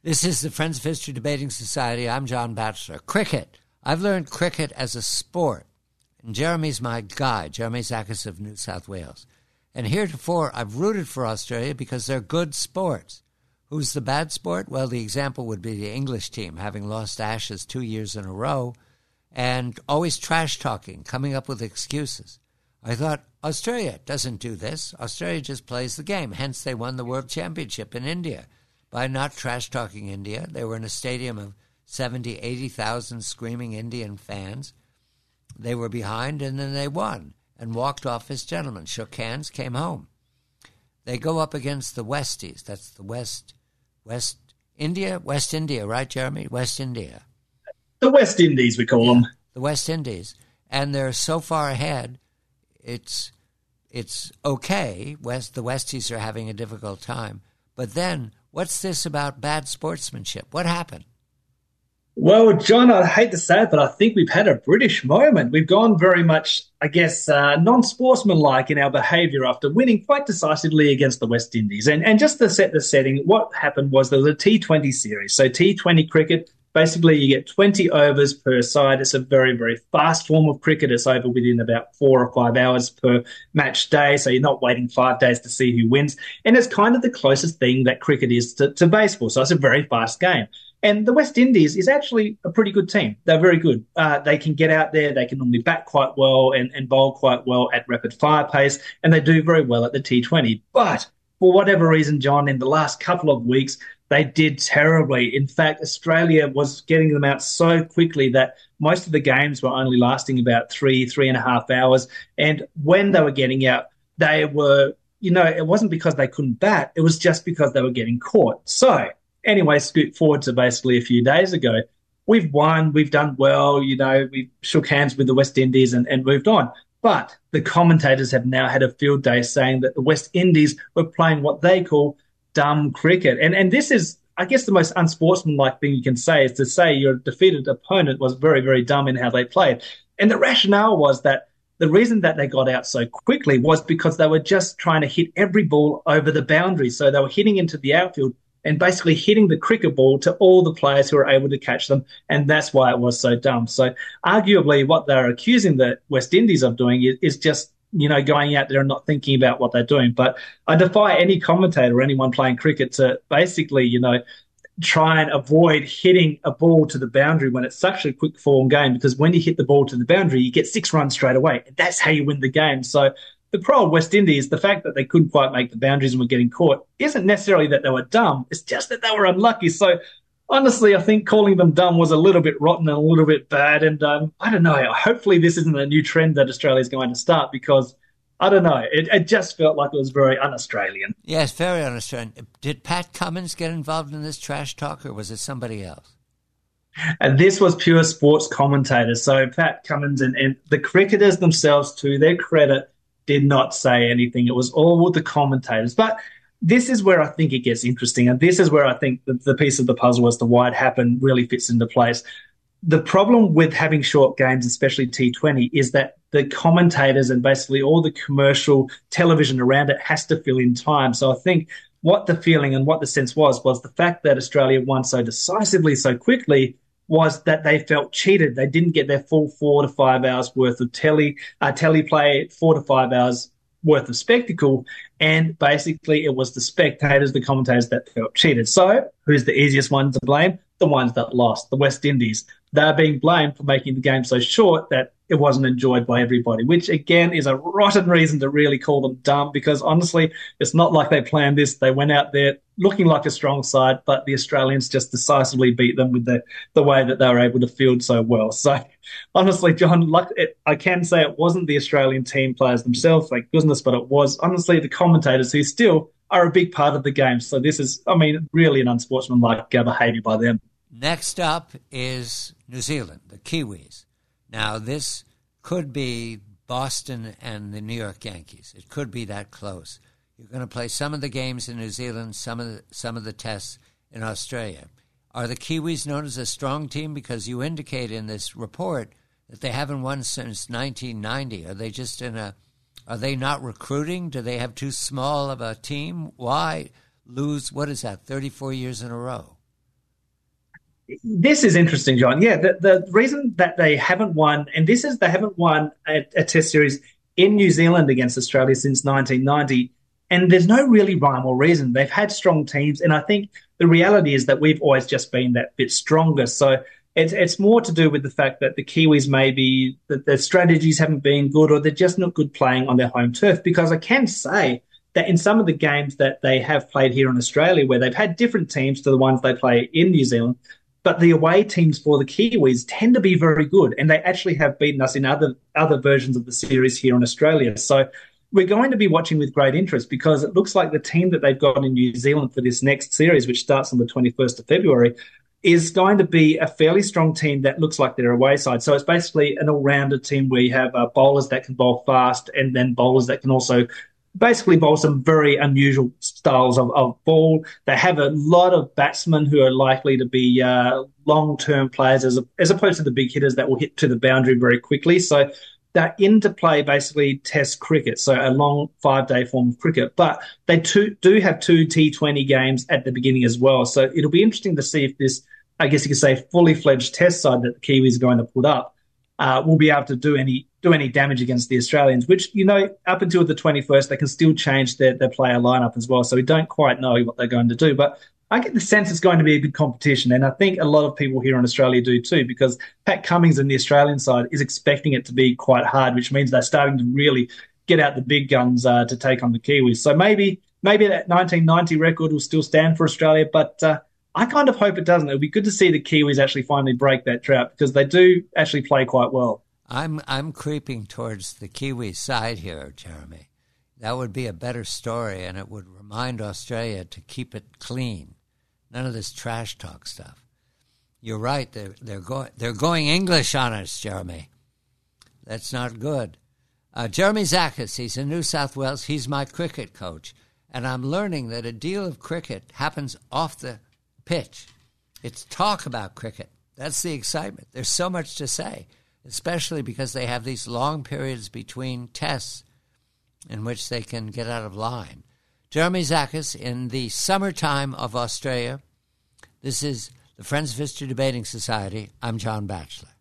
This is the Friends of History Debating Society. I'm John Batchelor. Cricket. I've learned cricket as a sport. And Jeremy's my guy, Jeremy Zakis of New South Wales. And heretofore, I've rooted for Australia because they're good sports. Who's the bad sport? Well, the example would be the English team, having lost Ashes 2 years in a row, and always trash-talking, coming up with excuses. I thought, Australia doesn't do this. Australia just plays the game. Hence, they won the World Championship in India by not trash-talking India. They were in a stadium of 70, 80,000 screaming Indian fans. They were behind, and then they won and walked off as gentlemen, shook hands, came home. They go up against the Westies. That's the West India, right, Jeremy? West India. The West Indies, we call them. The West Indies. And they're so far ahead, it's okay. The Westies are having a difficult time. But then, what's this about bad sportsmanship? What happened? Well, John, I hate to say it, but I think we've had a British moment. We've gone very much, I guess, non-sportsmanlike in our behaviour after winning quite decisively against the West Indies. And just to set the setting, what happened was there was a T20 series. So T20 cricket, basically you get 20 overs per side. It's a very, very fast form of cricket. It's over within about 4 or 5 hours per match day. So you're not waiting 5 days to see who wins. And it's kind of the closest thing that cricket is to baseball. So it's a very fast game. And the West Indies is actually a pretty good team. They're very good. They can get out there. They can normally bat quite well and bowl quite well at rapid fire pace. And they do very well at the T20. But for whatever reason, John, in the last couple of weeks, they did terribly. In fact, Australia was getting them out so quickly that most of the games were only lasting about 3.5 hours. And when they were getting out, they were, it wasn't because they couldn't bat. It was just because they were getting caught. So anyway, scoot forward to basically a few days ago. We've won. We've done well. We shook hands with the West Indies and moved on. But the commentators have now had a field day saying that the West Indies were playing what they call dumb cricket. And this is, I guess, the most unsportsmanlike thing you can say is to say your defeated opponent was very, very dumb in how they played. And the rationale was that the reason that they got out so quickly was because they were just trying to hit every ball over the boundary. So they were hitting into the outfield and basically hitting the cricket ball to all the players who were able to catch them, and that's why it was so dumb. So arguably what they're accusing the West Indies of doing is just, going out there and not thinking about what they're doing. But I defy any commentator or anyone playing cricket to basically, try and avoid hitting a ball to the boundary when it's such a quick form game, because when you hit the ball to the boundary, you get 6 runs straight away. And that's how you win the game. So the pro of West Indies, the fact that they couldn't quite make the boundaries and were getting caught isn't necessarily that they were dumb. It's just that they were unlucky. So honestly, I think calling them dumb was a little bit rotten and a little bit bad. And I don't know. Hopefully this isn't a new trend that Australia's going to start, because I don't know. It just felt like it was very un-Australian. Yes, very un-Australian. Did Pat Cummins get involved in this trash talk, or was it somebody else? And this was pure sports commentators. So Pat Cummins and the cricketers themselves, to their credit, did not say anything. It was all the commentators. But this is where I think it gets interesting, and this is where I think the piece of the puzzle as to why it happened really fits into place. The problem with having short games, especially T20, is that the commentators and basically all the commercial television around it has to fill in time. So I think what the feeling and what the sense was the fact that Australia won so decisively so quickly was that they felt cheated. They didn't get their full 4 to 5 hours worth of teleplay, 4 to 5 hours worth of spectacle, and basically it was the spectators, the commentators, that felt cheated. So who's the easiest one to blame? The ones that lost, the West Indies. They're being blamed for making the game so short that it wasn't enjoyed by everybody, which again is a rotten reason to really call them dumb, because honestly, it's not like they planned this. They went out there looking like a strong side, but the Australians just decisively beat them with the way that they were able to field so well. So honestly, John, I can say it wasn't the Australian team players themselves, thank goodness, but it was honestly the commentators, who still are a big part of the game. So this is, really an unsportsmanlike behaviour by them. Next up is New Zealand, the Kiwis. Now, this could be Boston and the New York Yankees. It could be that close. You're going to play some of the games in New Zealand, some of the tests in Australia. Are the Kiwis known as a strong team? Because you indicate in this report that they haven't won since 1990. Are they just are they not recruiting? Do they have too small of a team? Why lose, 34 years in a row? This is interesting, John. Yeah, the reason that they haven't won, and this is they haven't won a Test series in New Zealand against Australia since 1990, and there's no really rhyme or reason. They've had strong teams, and I think the reality is that we've always just been that bit stronger. So it's more to do with the fact that the Kiwis maybe that their strategies haven't been good, or they're just not good playing on their home turf. Because I can say that in some of the games that they have played here in Australia, where they've had different teams to the ones they play in New Zealand, but the away teams for the Kiwis tend to be very good, and they actually have beaten us in other versions of the series here in Australia. So we're going to be watching with great interest, because it looks like the team that they've got in New Zealand for this next series, which starts on the 21st of February, is going to be a fairly strong team that looks like they're away side. So it's basically an all-rounded team where you have bowlers that can bowl fast, and then bowlers that can also basically bowl some very unusual styles of ball. They have a lot of batsmen who are likely to be long-term players as opposed to the big hitters that will hit to the boundary very quickly. So they're into play basically Test cricket, so a long 5-day form of cricket. But they do have 2 T20 games at the beginning as well. So it'll be interesting to see if this, I guess you could say, fully fledged Test side that the Kiwis are going to put up will be able to do any damage against the Australians, which, up until the 21st, they can still change their player lineup as well. So we don't quite know what they're going to do. But I get the sense it's going to be a good competition. And I think a lot of people here in Australia do too, because Pat Cummins and the Australian side is expecting it to be quite hard, which means they're starting to really get out the big guns to take on the Kiwis. So maybe that 1990 record will still stand for Australia, but I kind of hope it doesn't. It would be good to see the Kiwis actually finally break that drought, because they do actually play quite well. I'm creeping towards the Kiwi side here, Jeremy. That would be a better story, and it would remind Australia to keep it clean. None of this trash talk stuff. You're right. They're going English on us, Jeremy. That's not good. Jeremy Zakis, he's in New South Wales. He's my cricket coach, and I'm learning that a deal of cricket happens off the pitch. It's talk about cricket. That's the excitement. There's so much to say, especially because they have these long periods between tests in which they can get out of line. Jeremy Zakis in the summertime of Australia. This is the Friends of History Debating Society. I'm John Batchelor.